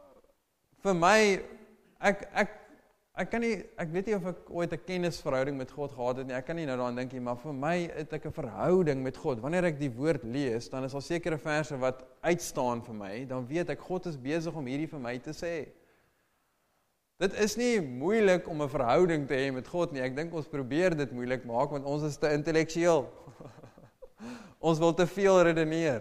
vir my, ek, ek, ek kan nie, ek weet nie of ek ooit 'n kennisverhouding met God gehad het nie, ek kan nie nou daaraan dink nie, maar vir my het ek 'n verhouding met God. Wanneer ek die woord lees, dan is daar sekere verse wat uitstaan vir my, dan weet ek, God is besig om hierdie vir my te sê. Dit is nie moeilik om 'n verhouding te hê met God nie. Ek dink ons probeer dit moeilik maak, want ons is te intellektueel. Ons wil te veel redeneer.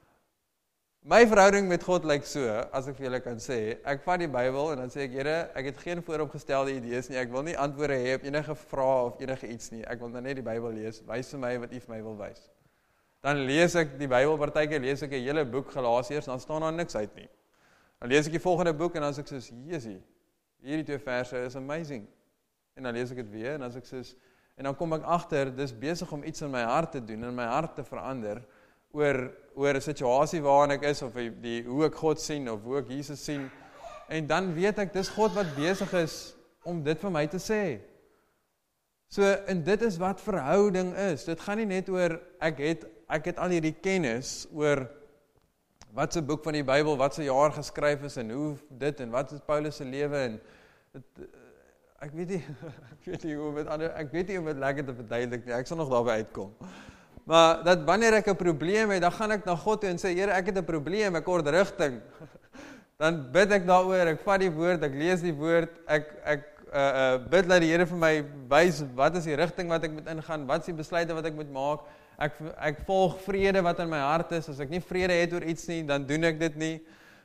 My verhouding met God lyk so, as ek vir julle kan sê, ek vat die Bybel en dan sê ek, Here, ek het geen vooropgestelde idees nie, ek wil nie antwoorde hê op enige vrae of enige iets nie, ek wil dan net die Bybel lees, wys vir my wat U vir my wil wys. Dan lees ek die Bybel, partykeer lees ek 'n hele boek Galasiërs, dan staan daar niks uit nie. Dan lees ek die volgende boek en dan sê ek soos, Jesusie, hierdie twee verse is amazing. En dan lees ek dit weer, en as ek soos, en dan kom ek agter, dis besig om iets in my hart te doen, in my hart te verander, oor, oor 'n situasie waarin ek is, of die, hoe ek God sien, of hoe ek Jesus sien, en dan weet ek, dis God wat besig is, om dit vir my te sê. So, en dit is wat verhouding is, dit gaan nie net oor, ek het, ek het al hierdie kennis, oor, wat se boek van die Bybel, wat se jaar geskryf is, en hoe dit, en wat is Paulus se lewe, en het, ek weet nie, ek weet nie hoe met ander, ek weet nie hoe met lekker te verduidelik nie, ek sal nog daarby uitkom. Maar dat wanneer ek 'n probleem het, dan gaan ek na God toe en sê, Here, ek het 'n probleem, ek kort rigting. Dan bid ek daaroor, ek vat die woord, ek lees die woord, ek ek uh, uh, bid dat die Here vir my wys wat is die rigting wat ek moet ingaan, wat is die besluite wat ek moet maak. Ek ek volg vrede wat in my hart is. As ek nie vrede het oor iets nie, dan doen ek dit nie.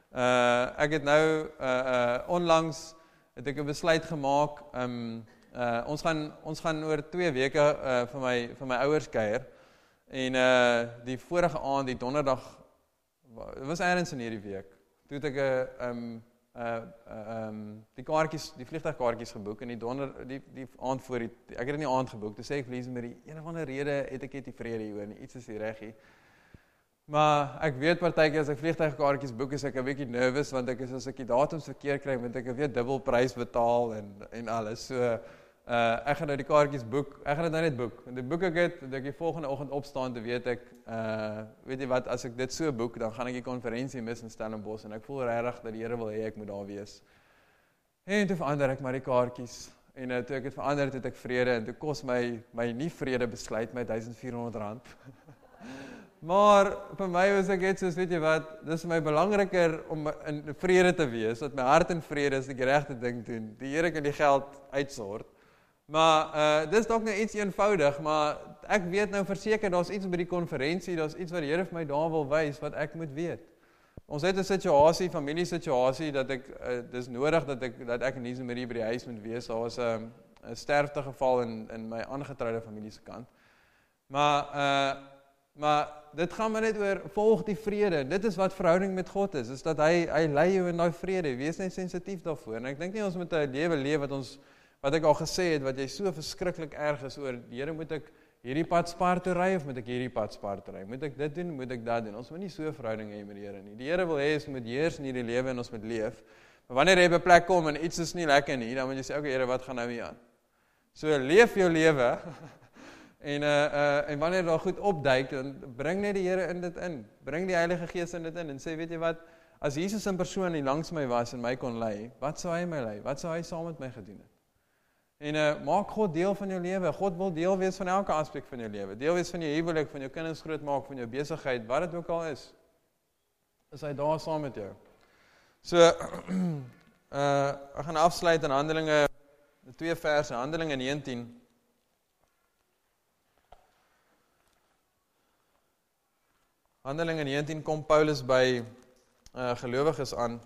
Uh, ek het nou uh, uh, onlangs het ek 'n besluit gemaak. Um, uh, ons gaan ons gaan oor twee weke uh, vir my vir my ouers kuier. En uh, die vorige aand, die donderdag, dit was eers in hierdie week. Toe het ek 'n um, uh, uh, um, die kaartjies, die vliegtuigkaartjies geboek en die donder die die aand voor die ek het dit nie aand geboek. Toe sê ek vir Lies met die een of ander rede het ek net die vrede hieroor nie. Iets is nie reg nie. Maar ek weet partykeer as ek vliegtuigkaartjies boek is ek 'n bietjie nervous want ek is as ek die datums verkeerd kry, moet ek weer dubbel prys betaal en en alles. So uh ek gaan nou die kaartjies boek. Ek gaan dit nou net boek. En dit boek ek dit, dat ek die volgende oggend opstaan te weet ek uh weet jy wat, as ek dit so boek, dan gaan ek die konferensie mis in Stellenbosch en ek voel regtig dat die Here wil hê ek moet daar wees. En toe verander ek maar die kaartjies. En uh, toe ek dit verander het, het ek vrede en toe kos my my nie vrede besluit my duisend vier honderd rand. Maar vir my was ek net soos, weet jy wat, dis my belangriker om in vrede te wees, dat my hart in vrede is, dat ek die regte ding doen. Die Here kan die geld uitsort. Maar uh, dis dalk nou iets eenvoudig, maar ek weet nou verseker, daar's iets by die konferensie, daar's iets wat die Here vir my daar wil wys, wat ek moet weet. Ons het 'n situasie, familiesituasie, dat ek, uh, dis nodig dat ek, dat ek en Lies Marie by die huis moet wees. Daar was 'n uh, sterftegeval in, in my aangetroude familie se kant. Maar, uh, maar dit gaan maar net oor, volg die vrede. Dit is wat verhouding met God is, is dat hy, hy lei jou in daai vrede. Wees net sensitief daarvoor. En ek dink nie ons moet 'n lewe leef wat ons, wat ek al gesê het, wat jy so verskriklik erg is oor, Here, moet ek hierdie pad Spar toe ry of moet ek hierdie pad Spar toe ry? Moet ek dit doen, moet ek dat doen? Ons moet nie so 'n verhouding hê met die Here nie. Die Here wil hê ons moet heers in hierdie lewe en ons moet leef. Maar wanneer jy by 'n plek kom en iets is nie lekker nie, dan moet jy sê, okay Here, wat gaan nou hier aan? So leef jou lewe. En, uh, uh, en wanneer daar goed opduik, dan bring net die Here in dit in. Bring die Heilige Gees in dit in en sê, weet jy wat, as Jesus in persoon die langs my was en my kon lei, wat sou hy my lei? Wat sou hy saam met my gedoen het? En uh, maak God deel van jou lewe. God wil deel wees van elke aspek van jou lewe. Deel wees van jou huwelik, van jou kinders grootmaak, van jou besigheid, wat dit ook al is. Is hy daar saam met jou? So, uh, ek gaan afsluit in Handelinge, twee verse, Handelinge negentien. Handelinge negentien kom Paulus by uh, gelowiges aan.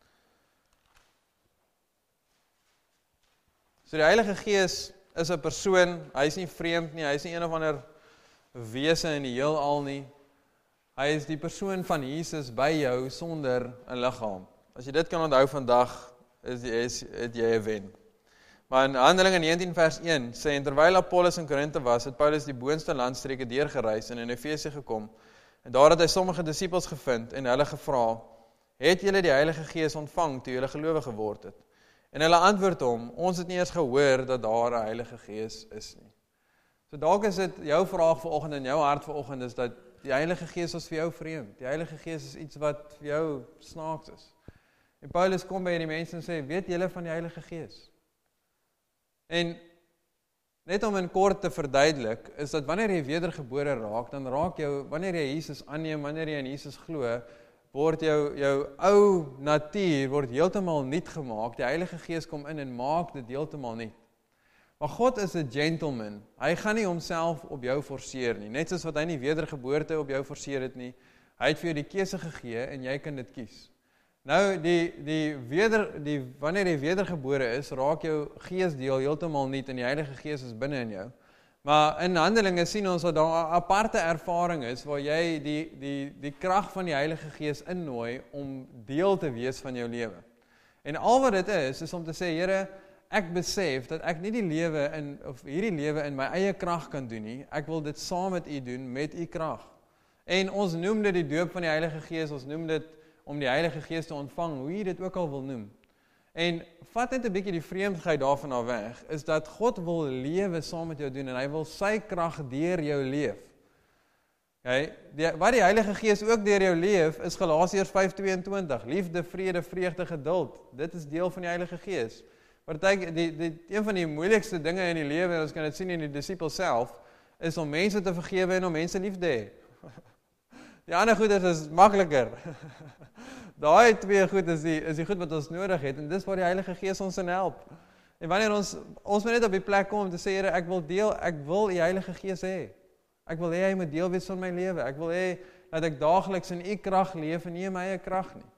So die Heilige Gees is 'n persoon, hy is nie vreemd nie, hy is nie een of ander wese in die heelal nie. Hy is die persoon van Jesus by jou sonder 'n liggaam. As jy dit kan onthou vandag, is die is het jy 'n wen. Maar in Handelinge negentien vers een sê, en terwyl Apollos in Korinthe was, het Paulus die boonste landstreke deurgereis en in Efesië gekom. En daar het hy sommige disippels gevind en hulle gevra, het julle die Heilige Gees ontvang toe julle gelowig geword het? En hulle antwoord hom, ons het nie eens gehoor dat daar 'n Heilige Gees is nie. So dalk is dit jou vraag vanoggend in jou hart vanoggend is dat die Heilige Gees is vir jou vreemd. Die Heilige Gees is iets wat vir jou snaaks is. En Paulus kom by die mense en sê, weet julle van die Heilige Gees? En net om in kort te verduidelik, is dat wanneer jy wedergebore raak, dan raak jou, wanneer jy Jesus aanneem, wanneer jy in Jesus glo, word jou, jou ou natuur word heeltemal nuut gemaak. Die Heilige Gees kom in en maak dit heeltemal nuut. Maar God is 'n gentleman. Hy gaan nie homself op jou forceer nie. Net soos wat hy nie wedergeboorte op jou forceer het nie. Hy het vir jou die keuse gegee en jy kan dit kies. Nou die die weder die wanneer jy wedergebore is, raak jou geesdeel heeltemal nuut en die Heilige Gees is binne in jou. Maar in Handelinge sien ons dat daar 'n aparte ervaring is waar jy die die die krag van die Heilige Gees innooi om deel te wees van jou lewe. En al wat dit is is om te sê, Here, ek besef dat ek nie die lewe in of hierdie lewe in my eie krag kan doen nie. Ek wil dit saam met U doen met U krag. En ons noem dit die doop van die Heilige Gees, ons noem dit om die Heilige Gees te ontvang, hoe jy dit ook al wil noem. En vat net 'n bietjie die vreemdheid daarvan af weg, is dat God wil lewe saam met jou doen en hy wil sy krag deur jou leef. Okay? Die, wat die Heilige Gees ook deur jou leef, is Galasiërs vyf tweeëntwintig, liefde, vrede, vreugde, geduld. Dit is deel van die Heilige Gees. Partyk die die een van die moeilikste dinge in die lewe, ons kan dit sien in die disipels self, is om mense te vergewe en om mense lief te hê. Die ander goeders is makliker. Daai twee goed is die is die goed wat ons nodig het en dis waar die Heilige Gees ons in help. En wanneer ons ons moet net op die plek kom om te sê, Here, ek wil deel, ek wil die Heilige Gees hê. Ek wil hê hy moet deel wees van my lewe. Ek wil hê dat ek daagliks in U krag leef en nie in my eie krag nie.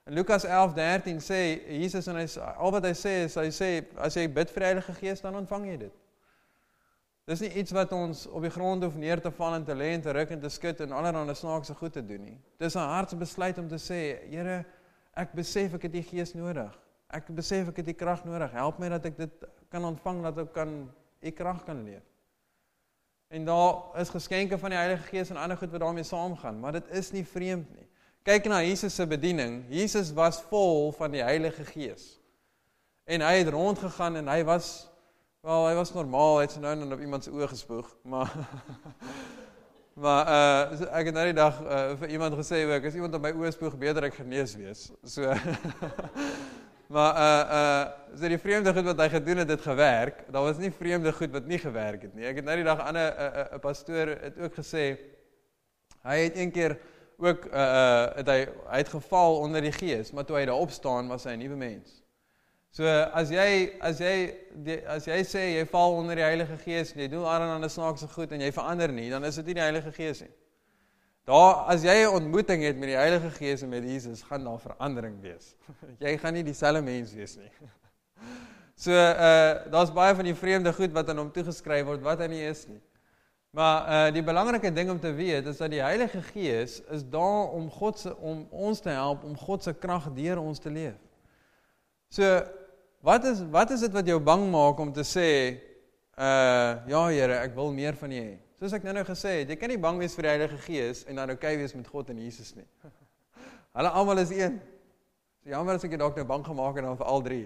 In Lukas elf dertien sê Jesus, en hy, al wat hy sê is, hy sê, as jy bid vir die Heilige Gees, dan ontvang jy dit. Dis nie iets wat ons op die grond hoef neer te val en te lê en te ruk en te skud en allerhande snaakse goed te doen nie. Dis 'n hartsbesluit om te sê, Here, ek besef ek het die Gees nodig. Ek besef ek het die krag nodig. Help my dat ek dit kan ontvang, dat ek kan die krag kan leef. En daar is geskenke van die Heilige Gees en ander goed wat daarmee saamgaan, maar dit is nie vreemd nie. Kyk na Jesus se bediening. Jesus was vol van die Heilige Gees. En hy het rondgegaan en hy was, wel, hy was normaal, hy het so nou en op iemand se oë gespoeg, maar maar uh, ek het nou die dag uh, vir iemand gesê, ek as iemand op my oë spoeg, beter ek genees wees. So maar uh, uh, so die vreemde goed wat hy gedoen het, het gewerk. Daar was nie vreemde goed wat nie gewerk het nie. Ek het nou die dag aan 'n uh, uh, pastoor het ook gesê, hy het een keer ook, uh, uh, het hy, hy het geval onder die Gees, maar toe hy daar opstaan, was hy 'n nuwe mens. So, as jy, as jy, die, as jy sê, jy val onder die Heilige Gees, en jy doen allerhande snaakse goed, en jy verander nie, dan is dit nie die Heilige Gees nie. Daar, as jy 'n ontmoeting het met die Heilige Gees en met Jesus, gaan daar verandering wees. Jy gaan nie dieselfde mens wees nie. So, uh, daar's baie van die vreemde goed wat aan hom toegeskryf word, wat hy nie is nie. Maar uh, die belangrike ding om te weet, is dat die Heilige Gees is daar om, God se, om ons te help, om God se krag deur ons te leef. So, wat is, wat is dit wat jou bang maak om te sê, uh, ja Here, ek wil meer van U hê. Soos ek nou nou gesê het, jy kan nie bang wees vir die Heilige Gees en dan oukei wees met God en Jesus nie. Hulle almal is een. So jammer as ek jy dalk nou bang gemaak het dan vir al drie.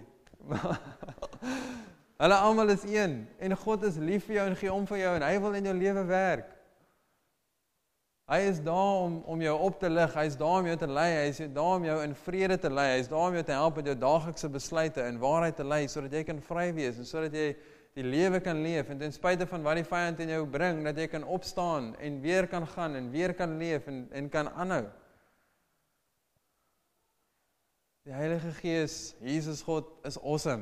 Hulle almal is een en God is lief vir jou en gee om vir jou en hy wil in jou lewe werk. Hy is daar om, om jou op te lig, hy is daar om jou te lei, hy is daar om jou in vrede te lei, hy is daar om jou te help met jou daaglikse besluite en waarheid te lei, sodat jy kan vry wees en sodat jy die lewe kan leef en ten spyte van wat die vyand in jou bring, dat jy kan opstaan en weer kan gaan en weer kan leef en, en kan aanhou. Die Heilige Gees, Jesus God, is awesome.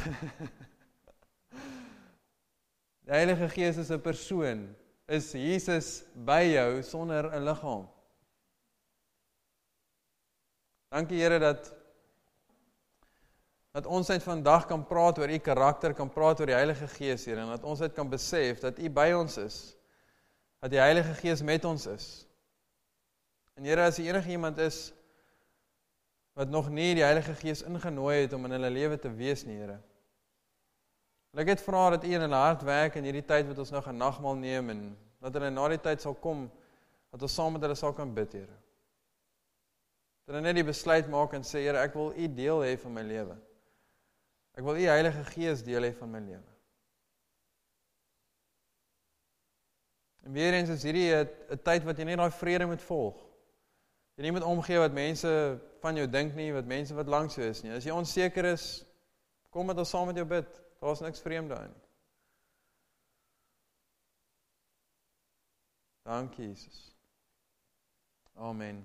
Die Heilige Gees is 'n persoon, is Jesus by jou sonder 'n liggaam. Dankie Here dat dat ons uit vandag kan praat oor U karakter, kan praat oor die Heilige Gees, Here, en dat ons uit kan besef dat U by ons is, dat die Heilige Gees met ons is. En Here, as enige iemand is wat nog nie die Heilige Gees ingenooi het om in hulle lewe te wees nie, Here, wil ek net vra dat U in hulle hart werk in hierdie tyd wat ons nou gaan nagmaal neem en dat hulle na die tyd sal kom, dat ons saam met hulle sal kan bid, Here. Dat hulle net die besluit maak en sê, Here, ek wil U deel hê van my lewe. Ek wil U Heilige Gees deel hê van my lewe. En weer eens is hierdie 'n tyd wat jy net daai vrede moet volg. Jy nie moet omgee wat mense van jou dink nie, wat mense wat langs jou is nie. As jy onseker is, kom met ons saam met jou bid. Daar's niks vreemd daarin. Dankie Jesus. Amen.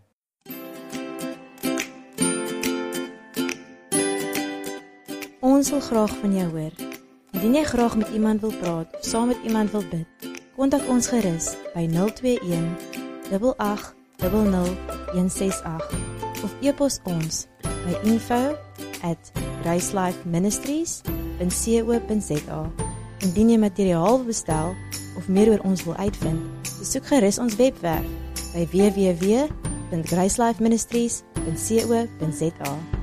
Ons wil graag van jou hoor. Indien jy graag met iemand wil praat of saam met iemand wil bid, kontak ons gerus by nul twee een, agt agt nul nul, een ses agt of e-pos ons by info at gracelifeministries dot co dot za. Indien jy materiaal wil bestel of meer oor ons wil uitvind, besoek gerus ons webwerf by w w w punt gracelifeministries dot co dot za.